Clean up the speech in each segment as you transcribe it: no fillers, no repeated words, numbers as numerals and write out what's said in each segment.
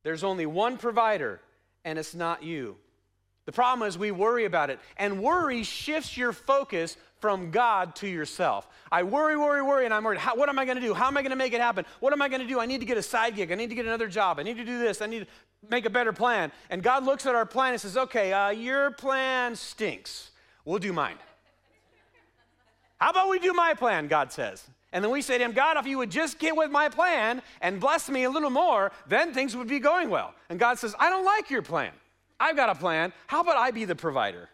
There's only one provider, and it's not you. The problem is we worry about it, and worry shifts your focus from God to yourself. I worry, and I'm worried. What am I going to do? How am I going to make it happen? What am I going to do? I need to get a side gig. I need to get another job. I need to do this. I need to make a better plan. And God looks at our plan and says, okay, your plan stinks. We'll do mine. How about we do my plan, God says. And then we say to him, God, if you would just get with my plan and bless me a little more, then things would be going well. And God says, I don't like your plan. I've got a plan. How about I be the provider?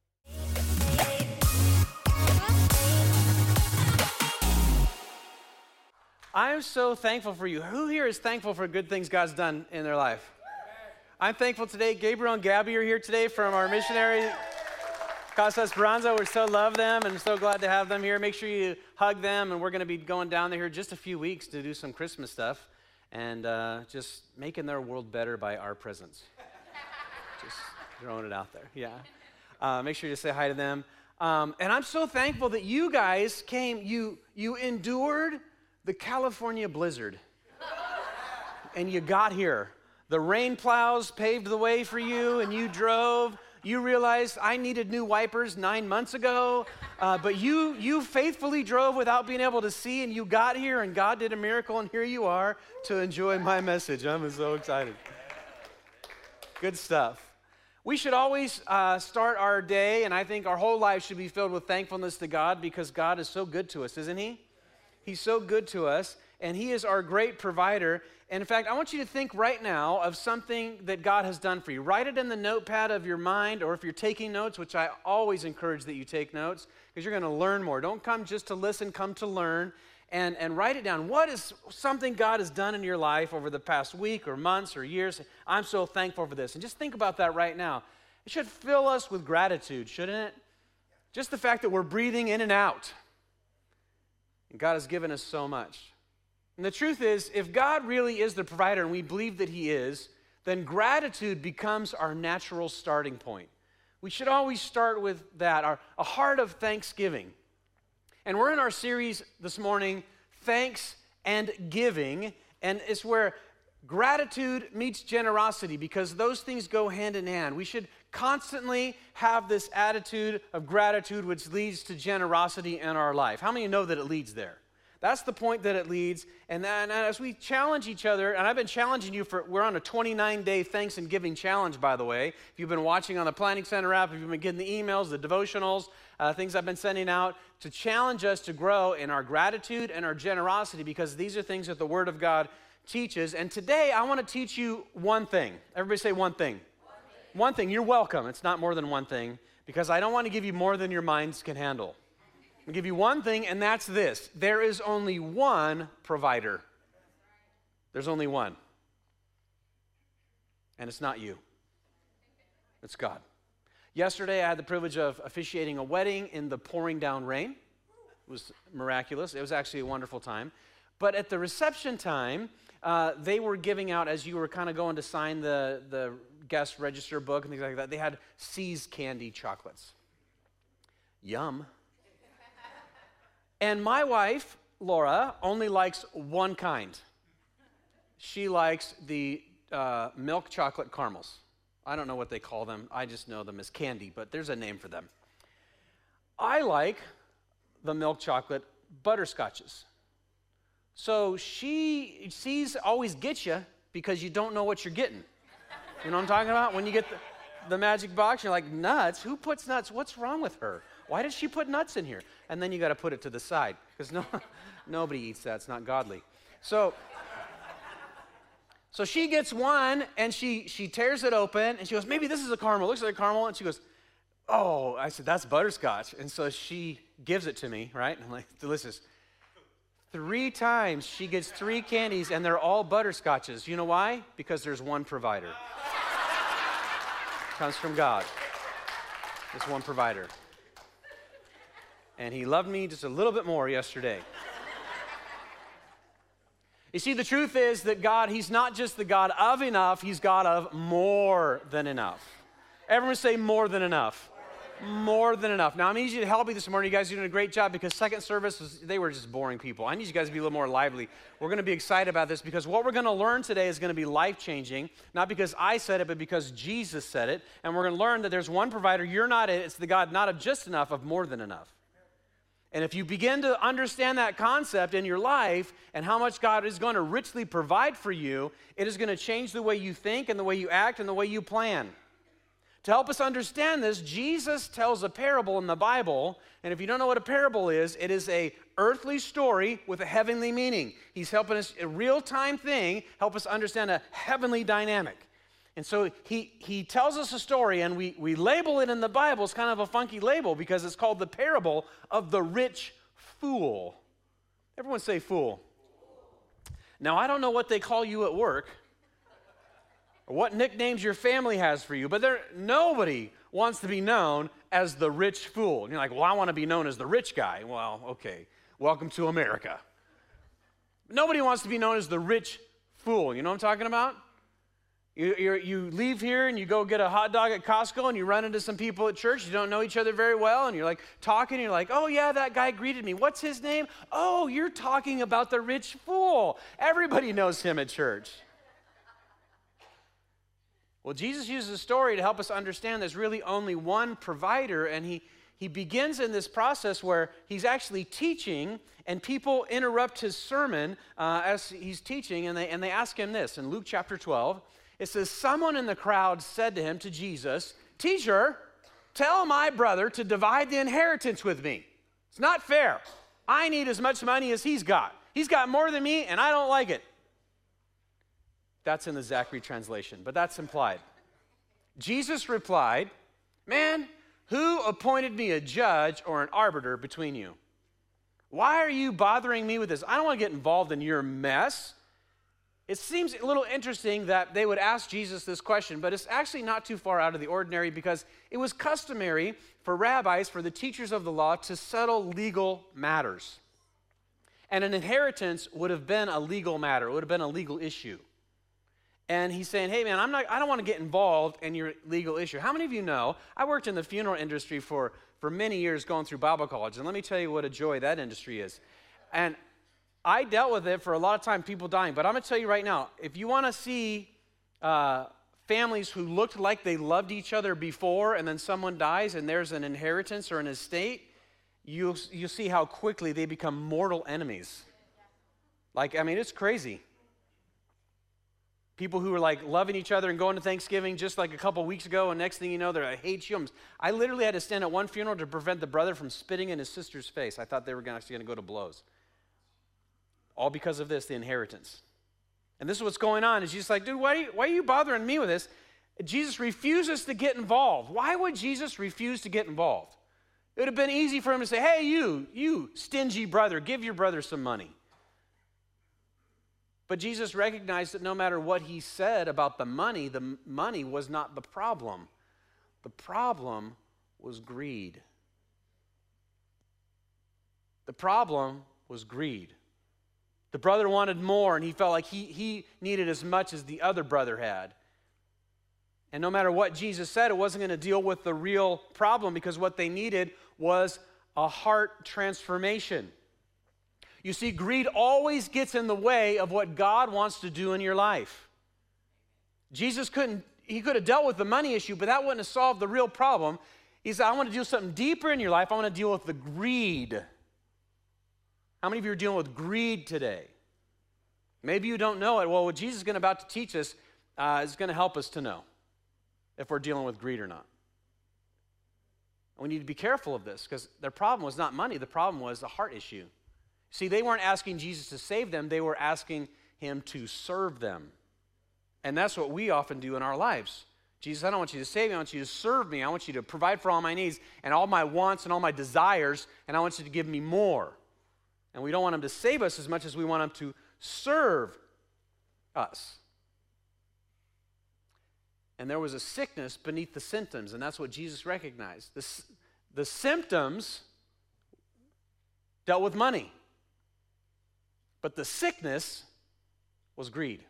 I am so thankful for you. Who here is thankful for good things God's done in their life? I'm thankful today. Gabriel and Gabby are here today from our missionary, Casa Esperanza. We so love them and so glad to have them here. Make sure you hug them, and we're going to be going down there here just a few weeks to do some Christmas stuff and just making their world better by our presence. Just throwing it out there, yeah. Make sure you say hi to them. And I'm so thankful that you guys came, you endured the California blizzard, and you got here. The rain plows paved the way for you, and you drove. You realized I needed new wipers 9 months ago, but you faithfully drove without being able to see, and you got here, and God did a miracle, and here you are to enjoy my message. I'm so excited. Good stuff. We should always start our day, and I think our whole life should be filled with thankfulness to God because God is so good to us, isn't he? He's so good to us, and he is our great provider. And in fact, I want you to think right now of something that God has done for you. Write it in the notepad of your mind, or if you're taking notes, which I always encourage that you take notes, because you're going to learn more. Don't come just to listen, come to learn, and write it down. What is something God has done in your life over the past week or months or years? I'm so thankful for this. And just think about that right now. It should fill us with gratitude, shouldn't it? Just the fact that we're breathing in and out. And God has given us so much. And the truth is, if God really is the provider and we believe that he is, then gratitude becomes our natural starting point. We should always start with that, a heart of thanksgiving. And we're in our series this morning, Thanks and Giving, and it's where gratitude meets generosity because those things go hand in hand. We should constantly have this attitude of gratitude which leads to generosity in our life. How many know that it leads there? That's the point that it leads. And then as we challenge each other, and I've been challenging you we're on a 29-day Thanks and Giving challenge, by the way. If you've been watching on the Planning Center app, if you've been getting the emails, the devotionals, things I've been sending out to challenge us to grow in our gratitude and our generosity because these are things that the Word of God teaches. And today I want to teach you one thing. Everybody say one thing. One thing. You're welcome. It's not more than one thing because I don't want to give you more than your minds can handle. I'll give you one thing, and that's this. There is only one provider. There's only one. And it's not you. It's God. Yesterday, I had the privilege of officiating a wedding in the pouring down rain. It was miraculous. It was actually a wonderful time. But at the reception time, they were giving out, as you were kind of going to sign the guest register book and things like that, they had See's candy chocolates. Yum. And my wife, Laura, only likes one kind. She likes the milk chocolate caramels. I don't know what they call them. I just know them as candy, but there's a name for them. I like the milk chocolate butterscotches. So See's always gets you because you don't know what you're getting. You know what I'm talking about? When you get the magic box, you're like, nuts? Who puts nuts? What's wrong with her? Why does she put nuts in here? And then you got to put it to the side because nobody eats that. It's not godly. So she gets one and she tears it open and she goes, maybe this is a caramel. It looks like a caramel. And she goes, oh, I said, that's butterscotch. And so she gives it to me, right? And I'm like, delicious. 3 times she gets 3 candies and they're all butterscotches. You know why? Because there's one provider. Comes from God. There's one provider. And he loved me just a little bit more yesterday. You see, the truth is that God, he's not just the God of enough, he's God of more than enough. Everyone say more than enough. More than enough. Now, I need you to help me this morning. You guys are doing a great job because second service, they were just boring people. I need you guys to be a little more lively. We're going to be excited about this because what we're going to learn today is going to be life-changing, not because I said it, but because Jesus said it. And we're going to learn that there's one provider. You're not it. It's the God not of just enough, of more than enough. And if you begin to understand that concept in your life and how much God is going to richly provide for you, it is going to change the way you think and the way you act and the way you plan. To help us understand this, Jesus tells a parable in the Bible, and if you don't know what a parable is, it is an earthly story with a heavenly meaning. He's helping us, a real-time thing, help us understand a heavenly dynamic. And so he tells us a story, and we label it in the Bible. It's kind of a funky label because it's called the parable of the rich fool. Everyone say fool. Now, I don't know what they call you at work, or what nicknames your family has for you, but nobody wants to be known as the rich fool. And you're like, well, I want to be known as the rich guy. Well, okay, welcome to America. Nobody wants to be known as the rich fool. You know what I'm talking about? You leave here and you go get a hot dog at Costco and you run into some people at church. You don't know each other very well, and you're like talking, and you're like, oh yeah, that guy greeted me. What's his name? Oh, you're talking about the rich fool. Everybody knows him at church. Well, Jesus uses a story to help us understand there's really only one provider, and he begins in this process where he's actually teaching, and people interrupt his sermon as he's teaching, and they ask him this. In Luke chapter 12, it says, someone in the crowd said to him, to Jesus, "Teacher, tell my brother to divide the inheritance with me. It's not fair. I need as much money as he's got. He's got more than me, and I don't like it." That's in the Zachary translation, but that's implied. Jesus replied, "Man, who appointed me a judge or an arbiter between you? Why are you bothering me with this? I don't want to get involved in your mess." It seems a little interesting that they would ask Jesus this question, but it's actually not too far out of the ordinary because it was customary for rabbis, for the teachers of the law, to settle legal matters. And an inheritance would have been a legal matter. It would have been a legal issue. And he's saying, hey, man, I don't want to get involved in your legal issue. How many of you know, I worked in the funeral industry for many years going through Bible college, and let me tell you what a joy that industry is. And I dealt with it for a lot of time, people dying. But I'm going to tell you right now, if you want to see families who looked like they loved each other before and then someone dies and there's an inheritance or an estate, you'll see how quickly they become mortal enemies. It's crazy. People who were like loving each other and going to Thanksgiving just like a couple weeks ago, and next thing you know, they're like, hate you. I literally had to stand at one funeral to prevent the brother from spitting in his sister's face. I thought they were actually going to go to blows. All because of this, the inheritance. And this is what's going on. Is Jesus like, dude, why are you bothering me with this? Jesus refuses to get involved. Why would Jesus refuse to get involved? It would have been easy for him to say, hey, you stingy brother, give your brother some money. But Jesus recognized that no matter what he said about the money was not the problem. The problem was greed. The problem was greed. The brother wanted more, and he felt like he needed as much as the other brother had. And no matter what Jesus said, it wasn't going to deal with the real problem, because what they needed was a heart transformation. You see, greed always gets in the way of what God wants to do in your life. Jesus could have dealt with the money issue, but that wouldn't have solved the real problem. He said, I want to do something deeper in your life. I want to deal with the greed. How many of you are dealing with greed today? Maybe you don't know it. Well, what Jesus is about to teach us is going to help us to know if we're dealing with greed or not. We need to be careful of this, because their problem was not money. The problem was a heart issue. See, they weren't asking Jesus to save them. They were asking him to serve them. And that's what we often do in our lives. Jesus, I don't want you to save me. I want you to serve me. I want you to provide for all my needs and all my wants and all my desires, and I want you to give me more. And we don't want him to save us as much as we want him to serve us. And there was a sickness beneath the symptoms, and that's what Jesus recognized. The symptoms dealt with money. But the sickness was greed.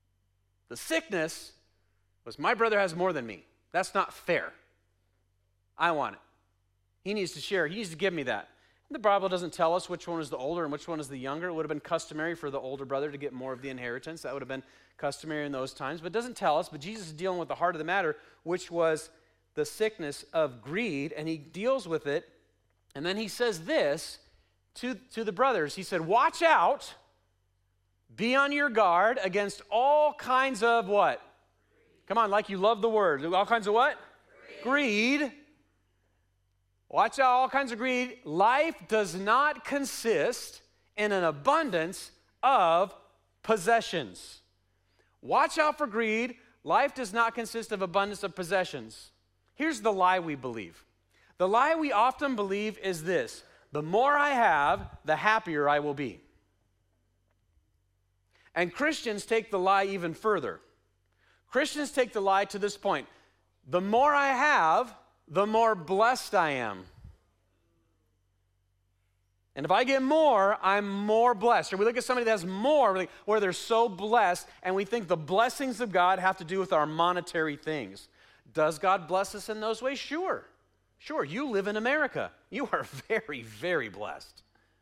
The sickness was, my brother has more than me. That's not fair. I want it. He needs to share. He needs to give me that. The Bible doesn't tell us which one is the older and which one is the younger. It would have been customary for the older brother to get more of the inheritance. That would have been customary in those times. But it doesn't tell us. But Jesus is dealing with the heart of the matter, which was the sickness of greed. And he deals with it. And then he says this to the brothers. He said, watch out. Be on your guard against all kinds of what? Come on, like you love the word. All kinds of what? Greed. Watch out, all kinds of greed. Life does not consist in an abundance of possessions. Watch out for greed. Life does not consist of abundance of possessions. Here's the lie we believe. The lie we often believe is this: the more I have, the happier I will be. And Christians take the lie even further. Christians take the lie to this point: the more I have, the more blessed I am. And if I get more, I'm more blessed. Or we look at somebody that has more, where they're so blessed, and we think the blessings of God have to do with our monetary things. Does God bless us in those ways? Sure. Sure, you live in America. You are very, very blessed.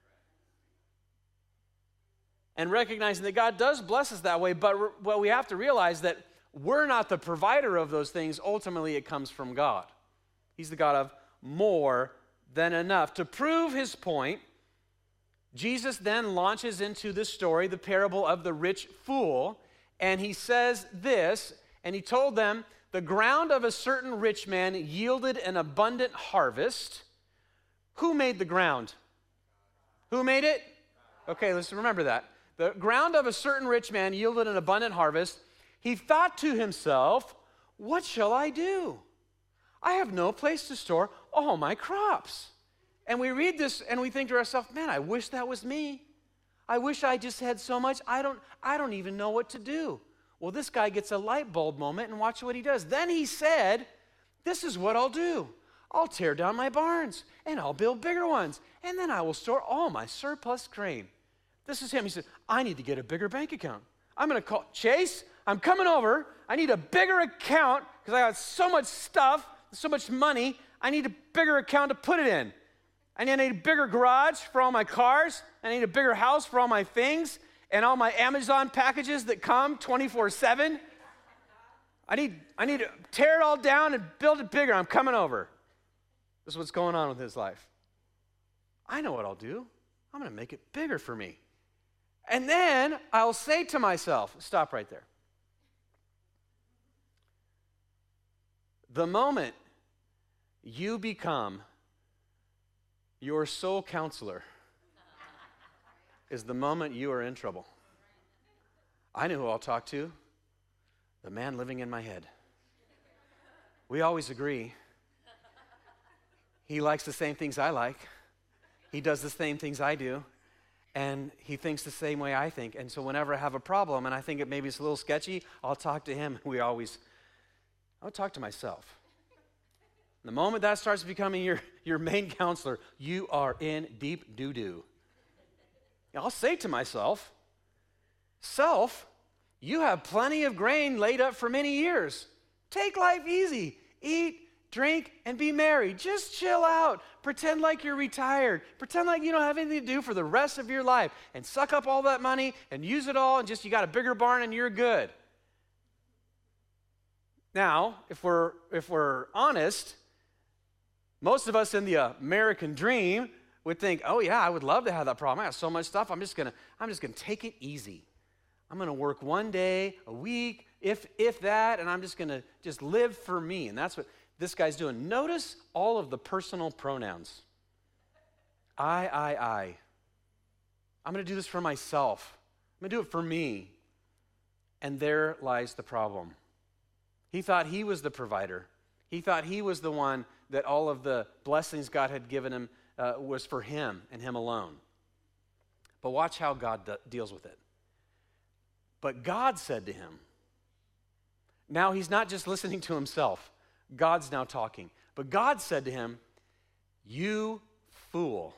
And recognizing that God does bless us that way, but what we have to realize that we're not the provider of those things. Ultimately, it comes from God. He's the God of more than enough. To prove his point, Jesus then launches into this story, the parable of the rich fool, and he says this, and he told them, the ground of a certain rich man yielded an abundant harvest. Who made the ground? Who made it? Okay, let's remember that. The ground of a certain rich man yielded an abundant harvest. He thought to himself, what shall I do? I have no place to store all my crops. And we read this and we think to ourselves, man, I wish that was me. I wish I just had so much. I don't even know what to do. Well, this guy gets a light bulb moment, and watch what he does. Then he said, this is what I'll do. I'll tear down my barns and I'll build bigger ones. And then I will store all my surplus grain. This is him. He said, I need to get a bigger bank account. I'm going to call Chase. I'm coming over. I need a bigger account because I got so much stuff, so much money. I need a bigger account to put it in. I need a bigger garage for all my cars. I need a bigger house for all my things and all my Amazon packages that come 24/7. I need to tear it all down and build it bigger. I'm coming over. This is what's going on with his life. I know what I'll do. I'm going to make it bigger for me. And then I'll say to myself, stop right there. The moment you become your sole counselor is the moment you are in trouble. I know who I'll talk to. The man living in my head. We always agree. He likes the same things I like. He does the same things I do. And he thinks the same way I think. And so whenever I have a problem and I think maybe it's a little sketchy, I'll talk to him. I'll talk to myself. The moment that starts becoming your main counselor, you are in deep doo-doo. I'll say to myself, self, you have plenty of grain laid up for many years. Take life easy. Eat, drink, and be merry. Just chill out. Pretend like you're retired. Pretend like you don't have anything to do for the rest of your life. And suck up all that money and use it all and just you got a bigger barn and you're good. Now, if we're honest, most of us in the American dream would think, oh yeah, I would love to have that problem. I have so much stuff. I'm just gonna take it easy. I'm gonna work one day a week, if that, and I'm just gonna live for me. And that's what this guy's doing. Notice all of the personal pronouns. I. I'm gonna do this for myself. I'm gonna do it for me. And there lies the problem. He thought he was the provider. He thought he was the one that all of the blessings God had given him was for him and him alone. But watch how God deals with it. But God said to him, now he's not just listening to himself. God's now talking. But God said to him, you fool.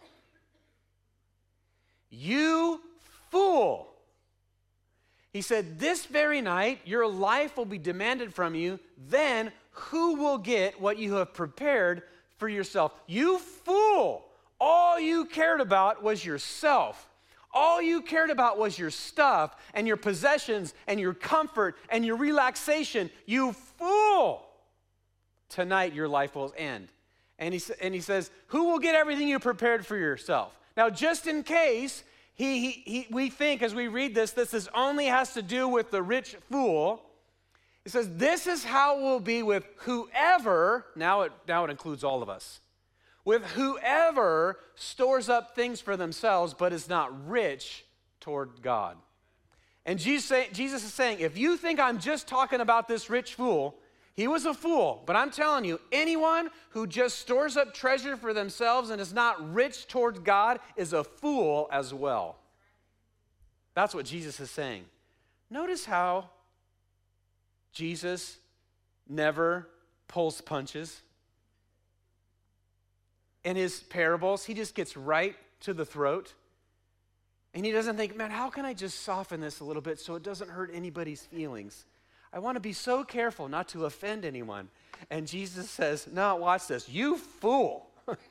You fool. He said, this very night, your life will be demanded from you. Then who will get what you have prepared for yourself. You fool! All you cared about was yourself. All you cared about was your stuff and your possessions and your comfort and your relaxation. You fool! Tonight your life will end. And he says, who will get everything you prepared for yourself? Now, just in case we think as we read this only has to do with the rich fool. It says, this is how it will be with whoever, now it includes all of us, with whoever stores up things for themselves but is not rich toward God. And Jesus is saying, if you think I'm just talking about this rich fool, he was a fool. But I'm telling you, anyone who just stores up treasure for themselves and is not rich toward God is a fool as well. That's what Jesus is saying. Notice how Jesus never pulls punches. In his parables, he just gets right to the throat. And he doesn't think, man, how can I just soften this a little bit so it doesn't hurt anybody's feelings? I want to be so careful not to offend anyone. And Jesus says, no, watch this. You fool.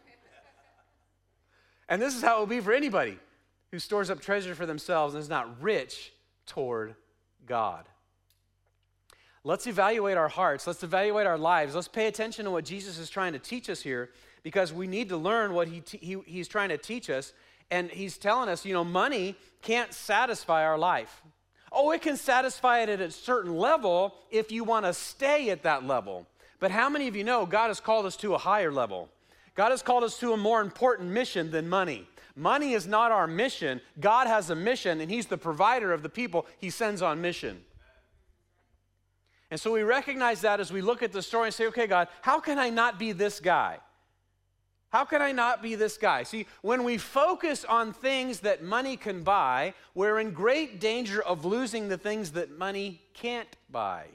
And this is how it will be for anybody who stores up treasure for themselves and is not rich toward God. Let's evaluate our hearts. Let's evaluate our lives. Let's pay attention to what Jesus is trying to teach us here, because we need to learn what he's trying to teach us. And he's telling us, money can't satisfy our life. Oh, it can satisfy it at a certain level if you want to stay at that level. But how many of you know God has called us to a higher level? God has called us to a more important mission than money. Money is not our mission. God has a mission, and he's the provider of the people he sends on mission. And so we recognize that as we look at the story and say, okay, God, how can I not be this guy? How can I not be this guy? See, when we focus on things that money can buy, we're in great danger of losing the things that money can't buy.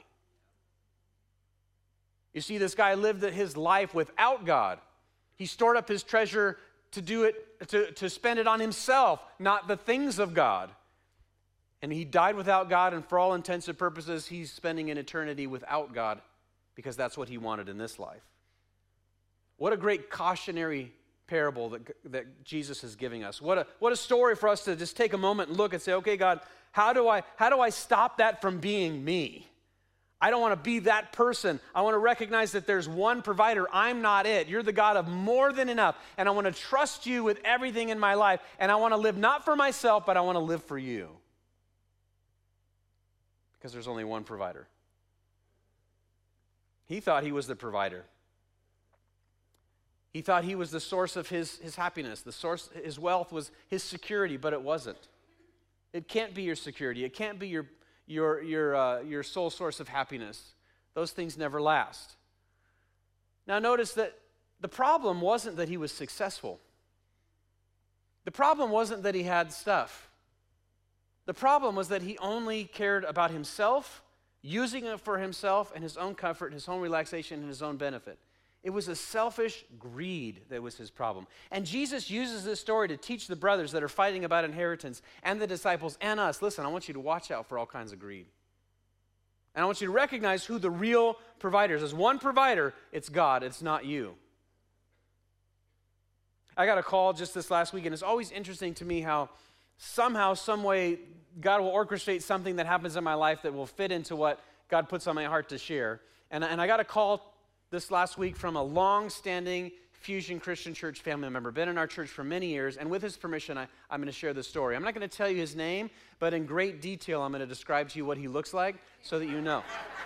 You see, this guy lived his life without God. He stored up his treasure to spend it on himself, not the things of God. And he died without God, and for all intents and purposes, he's spending an eternity without God because that's what he wanted in this life. What a great cautionary parable that Jesus is giving us. What a story for us to just take a moment and look and say, okay, God, how do I stop that from being me? I don't want to be that person. I want to recognize that there's one provider. I'm not it. You're the God of more than enough. And I want to trust you with everything in my life. And I want to live not for myself, but I want to live for you. Because there's only one provider. He thought he was the provider. He thought he was the source of his happiness. His wealth was his security, but it wasn't. It can't be your security. It can't be your sole source of happiness. Those things never last. Now notice that the problem wasn't that he was successful. The problem wasn't that he had stuff. The problem was that he only cared about himself, using it for himself and his own comfort, his own relaxation, and his own benefit. It was a selfish greed that was his problem. And Jesus uses this story to teach the brothers that are fighting about inheritance and the disciples and us, listen, I want you to watch out for all kinds of greed. And I want you to recognize who the real provider is. As one provider, it's God, it's not you. I got a call just this last week, and it's always interesting to me how somehow, some way, God will orchestrate something that happens in my life that will fit into what God puts on my heart to share. And I got a call this last week from a long-standing Fusion Christian Church family member, been in our church for many years, and with his permission, I'm going to share this story. I'm not going to tell you his name, but in great detail, I'm going to describe to you what he looks like so that you know.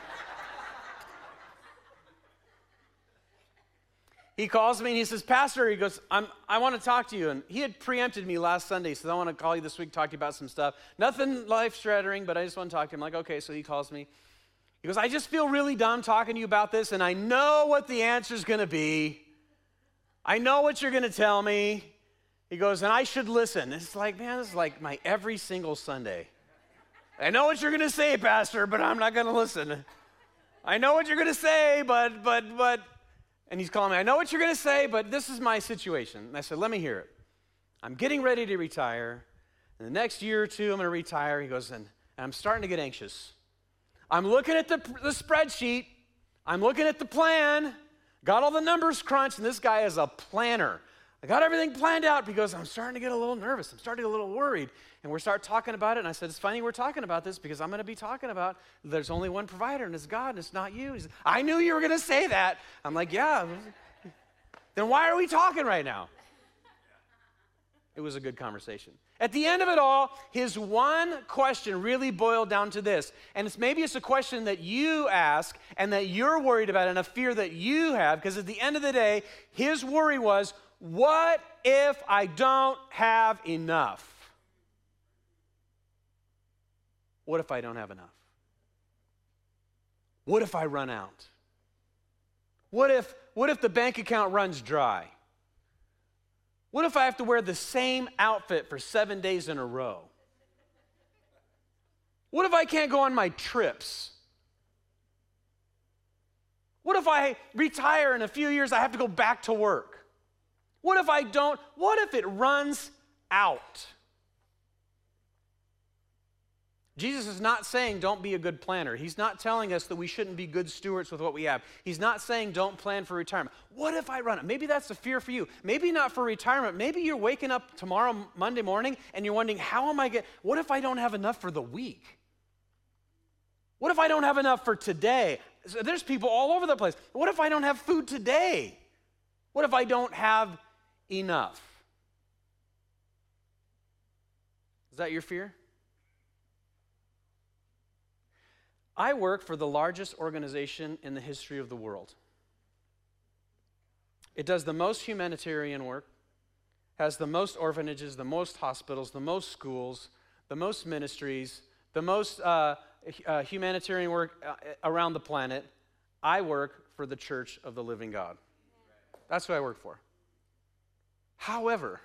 He calls me and he says, Pastor, he goes, I want to talk to you. And he had preempted me last Sunday, so I want to call you this week, talk to you about some stuff. Nothing life-shattering, but I just want to talk to him. I'm like, okay, so he calls me. He goes, I just feel really dumb talking to you about this, and I know what the answer's going to be. I know what you're going to tell me. He goes, and I should listen. It's like, man, this is like my every single Sunday. I know what you're going to say, Pastor, but I'm not going to listen. I know what you're going to say, but, and he's calling me, I know what you're going to say, but this is my situation. And I said, let me hear it. I'm getting ready to retire. In the next year or two, I'm going to retire. He goes, and I'm starting to get anxious. I'm looking at the spreadsheet. I'm looking at the plan. Got all the numbers crunched, and this guy is a planner. I got everything planned out because I'm starting to get a little nervous. I'm starting to get a little worried. And we start talking about it, and I said, it's funny we're talking about this because I'm going to be talking about there's only one provider, and it's God, and it's not you. He said, I knew you were going to say that. I'm like, yeah. Then why are we talking right now? It was a good conversation. At the end of it all, his one question really boiled down to this. And maybe it's a question that you ask and that you're worried about and a fear that you have, because at the end of the day, his worry was, what if I don't have enough? What if I don't have enough? What if I run out? What if the bank account runs dry? What if I have to wear the same outfit for 7 days in a row? What if I can't go on my trips? What if I retire in a few years, I have to go back to work? What if I don't? What if it runs out? Jesus is not saying don't be a good planner. He's not telling us that we shouldn't be good stewards with what we have. He's not saying don't plan for retirement. What if I run out? Maybe that's a fear for you. Maybe not for retirement. Maybe you're waking up tomorrow, Monday morning, and you're wondering, what if I don't have enough for the week? What if I don't have enough for today? So there's people all over the place. What if I don't have food today? What if I don't have enough? Is that your fear? I work for the largest organization in the history of the world. It does the most humanitarian work, has the most orphanages, the most hospitals, the most schools, the most ministries, the most humanitarian work around the planet. I work for the Church of the Living God. That's what I work for. However,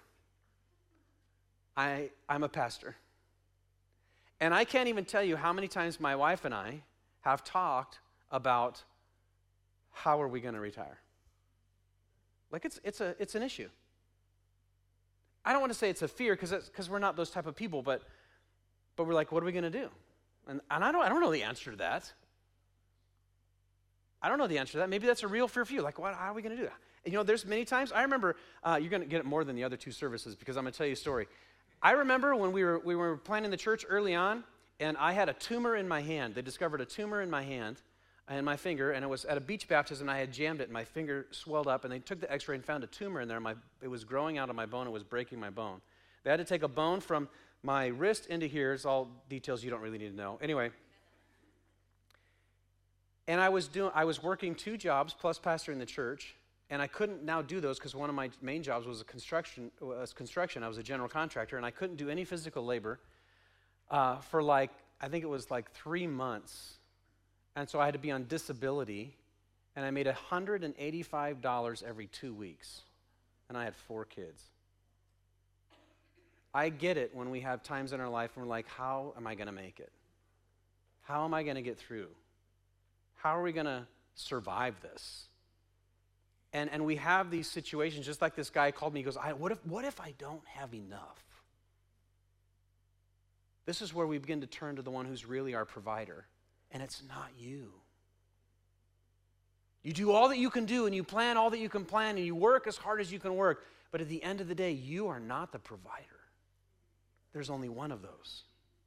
I'm a pastor. And I can't even tell you how many times my wife and I have talked about how are we going to retire. Like it's an issue. I don't want to say it's a fear because we're not those type of people, but we're like, what are we going to do? And I don't know the answer to that. I don't know the answer to that. Maybe that's a real fear for you. Like, how are we going to do that? And, there's many times. I remember you're going to get it more than the other two services because I'm going to tell you a story. I remember when we were planning the church early on, and I had a tumor in my hand. They discovered a tumor in my hand and my finger, and it was at a beach baptism. I had jammed it, and my finger swelled up, and they took the x-ray and found a tumor in there. It was growing out of my bone. It was breaking my bone. They had to take a bone from my wrist into here. It's all details you don't really need to know. Anyway, and I was working 2 jobs plus pastoring the church. And I couldn't now do those because one of my main jobs was construction. I was a general contractor, and I couldn't do any physical labor for I think it was 3 months. And so I had to be on disability, and I made $185 every 2 weeks. And I had 4 kids. I get it when we have times in our life when we're like, how am I going to make it? How am I going to get through? How are we going to survive this? And we have these situations, just like this guy called me. He goes, what if I don't have enough? This is where we begin to turn to the one who's really our provider, and it's not you. You do all that you can do, and you plan all that you can plan, and you work as hard as you can work, but at the end of the day, you are not the provider. There's only one of those,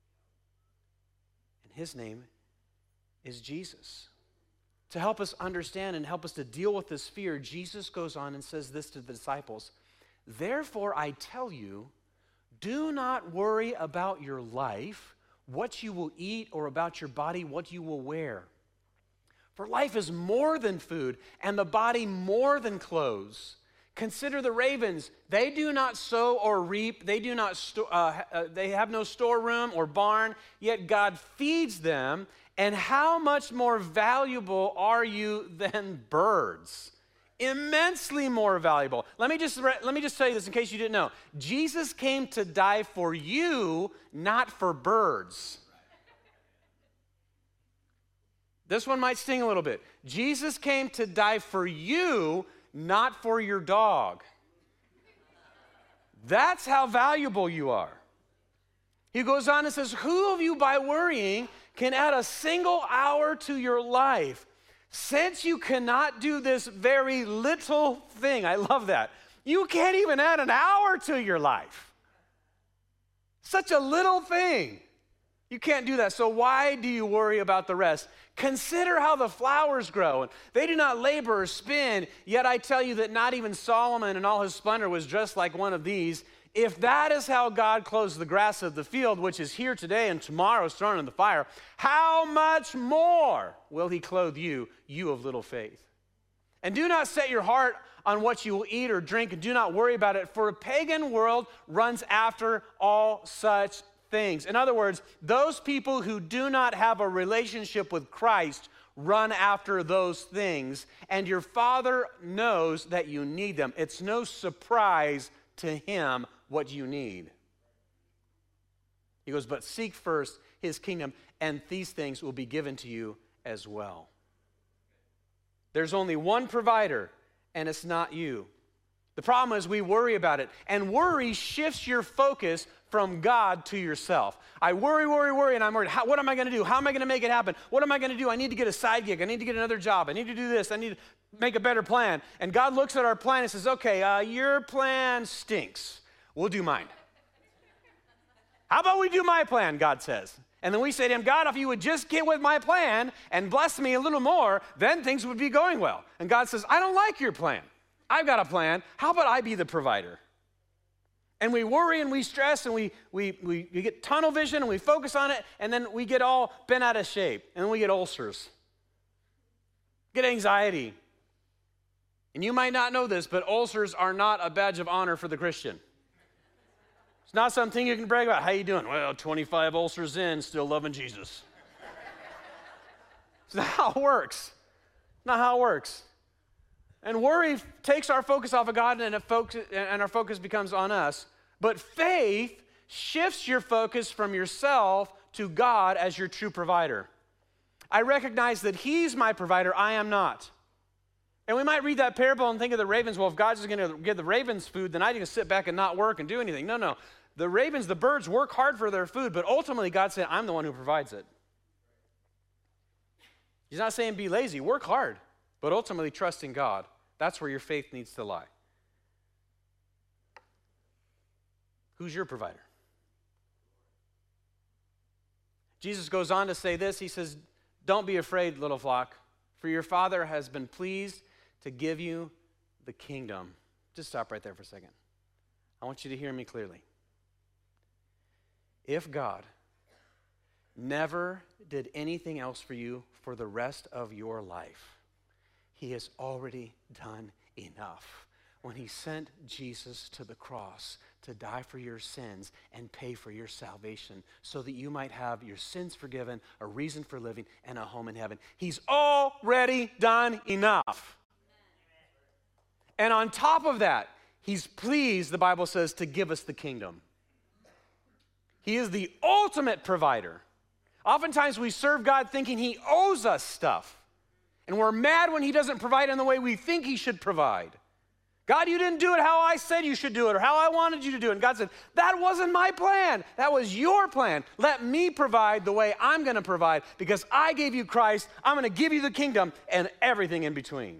and his name is Jesus. To help us understand and help us to deal with this fear, Jesus goes on and says this to the disciples, "Therefore I tell you, do not worry about your life, what you will eat, or about your body, what you will wear. For life is more than food, and the body more than clothes. Consider the ravens. They do not sow or reap. They have no storeroom or barn, yet God feeds them. And how much more valuable are you than birds?" Immensely more valuable. Let me just tell you this in case you didn't know. Jesus came to die for you, not for birds. This one might sting a little bit. Jesus came to die for you, not for your dog. That's how valuable you are. He goes on and says, "Who of you by worrying can add a single hour to your life?" since you cannot do this very little thing, I love that, you can't even add an hour to your life. Such a little thing. You can't do that. So why do you worry about the rest? Consider how the flowers grow. They do not labor or spin, yet I tell you that not even Solomon in all his splendor was dressed like one of these. If that is how God clothes the grass of the field, which is here today and tomorrow is thrown in the fire, how much more will he clothe you, you of little faith? And do not set your heart on what you will eat or drink, and do not worry about it, for a pagan world runs after all such things. In other words, those people who do not have a relationship with Christ run after those things, and your Father knows that you need them. It's no surprise to him what you need. He goes, but seek first his kingdom, and these things will be given to you as well. There's only one provider, and it's not you. The problem is we worry about it, and worry shifts your focus from God to yourself. I worry, and I'm worried. What am I going to do? How am I going to make it happen? What am I going to do? I need to get a side gig. I need to get another job. I need to do this. I need to make a better plan. And God looks at our plan and says, okay, your plan stinks. We'll do mine. How about we do my plan, God says. And then we say to him, God, if you would just get with my plan and bless me a little more, then things would be going well. And God says, I don't like your plan. I've got a plan. How about I be the provider? And we worry and we stress and we get tunnel vision and we focus on it, and then we get all bent out of shape, and then we get ulcers, get anxiety. And you might not know this, but ulcers are not a badge of honor for the Christian. It's not something you can brag about. How you doing? Well, 25 ulcers in, still loving Jesus. It's not how it works. Not how it works. And worry takes our focus off of God, and our focus becomes on us. But faith shifts your focus from yourself to God as your true provider. I recognize that he's my provider, I am not. And we might read that parable and think of the ravens. Well, if God's just going to give the ravens food, then I can sit back and not work and do anything. No. The ravens, the birds, work hard for their food, but ultimately God said, I'm the one who provides it. He's not saying be lazy, work hard, but ultimately trust in God. That's where your faith needs to lie. Who's your provider? Jesus goes on to say this. He says, don't be afraid, little flock, for your Father has been pleased to give you the kingdom. Just stop right there for a second. I want you to hear me clearly. If God never did anything else for you for the rest of your life, he has already done enough when he sent Jesus to the cross to die for your sins and pay for your salvation so that you might have your sins forgiven, a reason for living, and a home in heaven. He's already done enough. And on top of that, he's pleased, the Bible says, to give us the kingdom. He is the ultimate provider. Oftentimes we serve God thinking he owes us stuff. And we're mad when he doesn't provide in the way we think he should provide. God, you didn't do it how I said you should do it or how I wanted you to do it. And God said, that wasn't my plan. That was your plan. Let me provide the way I'm going to provide because I gave you Christ. I'm going to give you the kingdom and everything in between.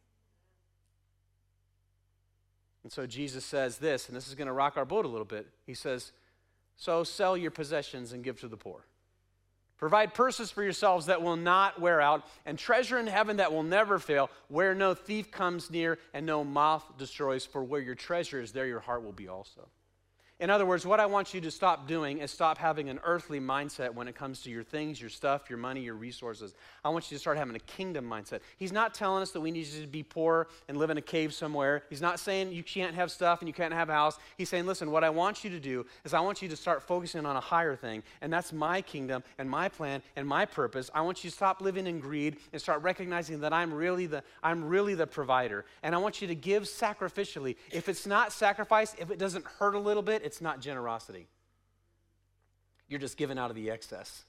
And so Jesus says this, and this is going to rock our boat a little bit. He says, so sell your possessions and give to the poor. Provide purses for yourselves that will not wear out, and treasure in heaven that will never fail, where no thief comes near and no moth destroys, for where your treasure is, there your heart will be also. In other words, what I want you to stop doing is stop having an earthly mindset when it comes to your things, your stuff, your money, your resources. I want you to start having a kingdom mindset. He's not telling us that we need to be poor and live in a cave somewhere. He's not saying you can't have stuff and you can't have a house. He's saying, listen, what I want you to do is I want you to start focusing on a higher thing, and that's my kingdom and my plan and my purpose. I want you to stop living in greed and start recognizing that I'm really the provider. And I want you to give sacrificially. If it's not sacrifice, if it doesn't hurt a little bit, it's not generosity. You're just giving out of the excess.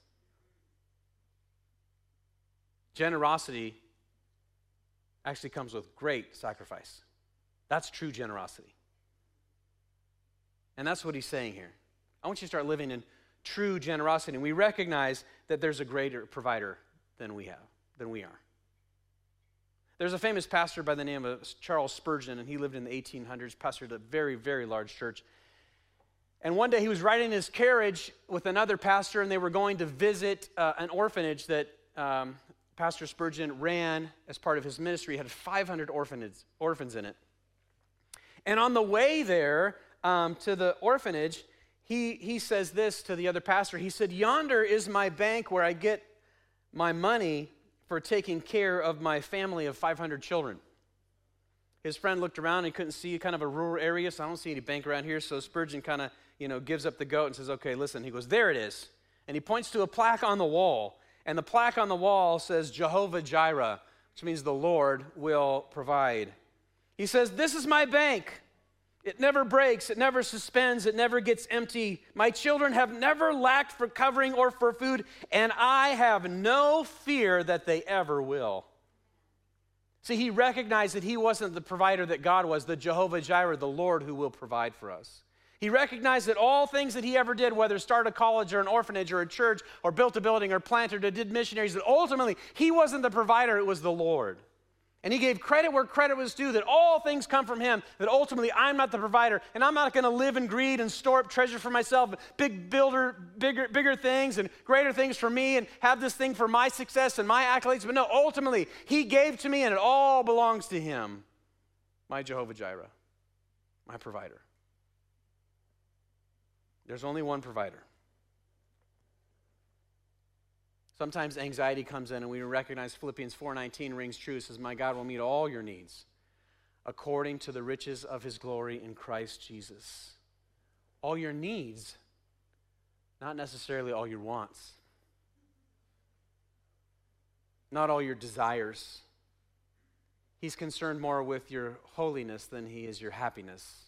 Generosity actually comes with great sacrifice. That's true generosity. And that's what he's saying here. I want you to start living in true generosity. And we recognize that there's a greater provider than we are. There's a famous pastor by the name of Charles Spurgeon, and he lived in the 1800s, pastored a very, very large church. And one day he was riding in his carriage with another pastor, and they were going to visit an orphanage that Pastor Spurgeon ran as part of his ministry. It had 500 orphans in it. And on the way there to the orphanage, he says this to the other pastor. He said, "Yonder is my bank where I get my money for taking care of my family of 500 children." His friend looked around and he couldn't see, kind of a rural area, so I don't see any bank around here. So Spurgeon kind of, gives up the goat and says, "Okay, listen." He goes, "There it is." And he points to a plaque on the wall. And the plaque on the wall says Jehovah Jireh, which means the Lord will provide. He says, "This is my bank. It never breaks, it never suspends, it never gets empty. My children have never lacked for covering or for food, and I have no fear that they ever will." See, he recognized that he wasn't the provider that God was, the Jehovah Jireh, the Lord who will provide for us. He recognized that all things that he ever did, whether start a college or an orphanage or a church or built a building or planted or did missionaries, that ultimately he wasn't the provider, it was the Lord. And he gave credit where credit was due, that all things come from him, that ultimately I'm not the provider, and I'm not going to live in greed and store up treasure for myself, bigger things and greater things for me, and have this thing for my success and my accolades. But no, ultimately, he gave to me, and it all belongs to him, my Jehovah Jireh, my provider. There's only one provider. Sometimes anxiety comes in and we recognize Philippians 4:19 rings true. It says, "My God will meet all your needs according to the riches of his glory in Christ Jesus." All your needs, not necessarily all your wants. Not all your desires. He's concerned more with your holiness than he is your happiness.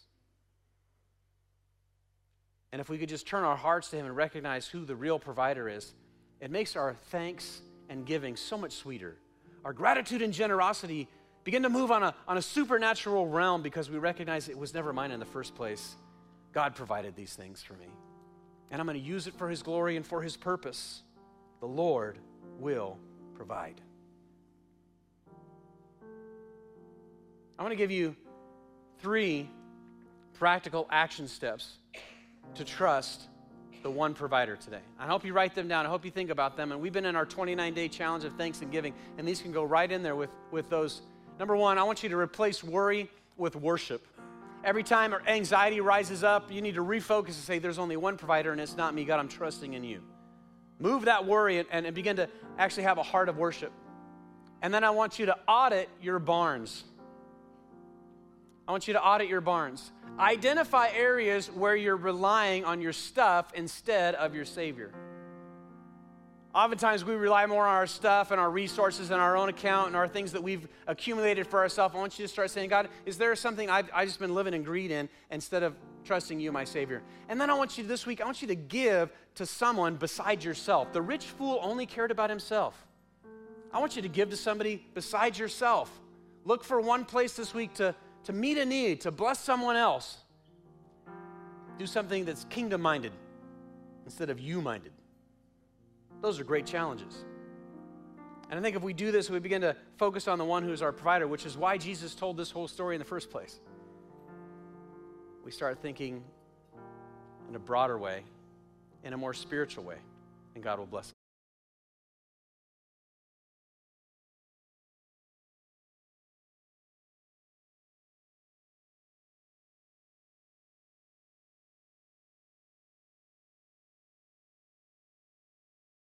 And if we could just turn our hearts to him and recognize who the real provider is, it makes our thanks and giving so much sweeter. Our gratitude and generosity begin to move on a supernatural realm because we recognize it was never mine in the first place. God provided these things for me. And I'm going to use it for his glory and for his purpose. The Lord will provide. I'm going to give you 3 practical action steps to trust the one provider today. I hope you write them down. I hope you think about them. And we've been in our 29-day challenge of thanks and giving, and these can go right in there with those. Number 1, I want you to replace worry with worship. Every time our anxiety rises up, you need to refocus and say, there's only one provider, and it's not me. God, I'm trusting in you. Move that worry and begin to actually have a heart of worship. And then I want you to audit your barns. I want you to audit your barns. Identify areas where you're relying on your stuff instead of your Savior. Oftentimes we rely more on our stuff and our resources and our own account and our things that we've accumulated for ourselves. I want you to start saying, God, is there something I've just been living in greed in instead of trusting you, my Savior? And then I want you this week, I want you to give to someone besides yourself. The rich fool only cared about himself. I want you to give to somebody besides yourself. Look for one place this week to meet a need, to bless someone else. Do something that's kingdom-minded instead of you-minded. Those are great challenges. And I think if we do this, we begin to focus on the one who is our provider, which is why Jesus told this whole story in the first place. We start thinking in a broader way, in a more spiritual way, and God will bless us.